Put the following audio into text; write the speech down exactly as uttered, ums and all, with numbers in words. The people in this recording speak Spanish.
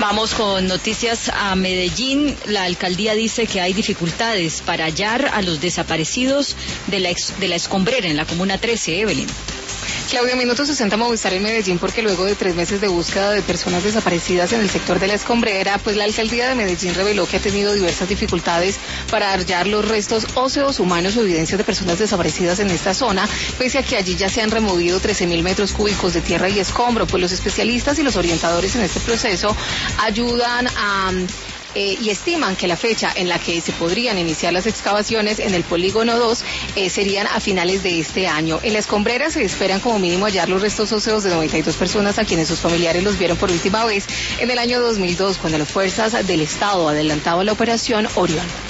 Vamos con noticias a Medellín. La alcaldía dice que hay dificultades para hallar a los desaparecidos de la, ex, de la escombrera en la Comuna trece, Evelyn. Claudia, Minuto sesenta Movistar en Medellín, porque luego de tres meses de búsqueda de personas desaparecidas en el sector de la Escombrera, pues la alcaldía de Medellín reveló que ha tenido diversas dificultades para hallar los restos óseos humanos o evidencias de personas desaparecidas en esta zona, pese a que allí ya se han removido trece mil metros cúbicos de tierra y escombro. Pues los especialistas y los orientadores en este proceso ayudan a... Eh, y estiman que la fecha en la que se podrían iniciar las excavaciones en el polígono dos eh, serían a finales de este año. En la Escombrera se esperan como mínimo hallar los restos óseos de noventa y dos personas a quienes sus familiares los vieron por última vez en el año dos mil dos, cuando las fuerzas del Estado adelantaban la operación Orión.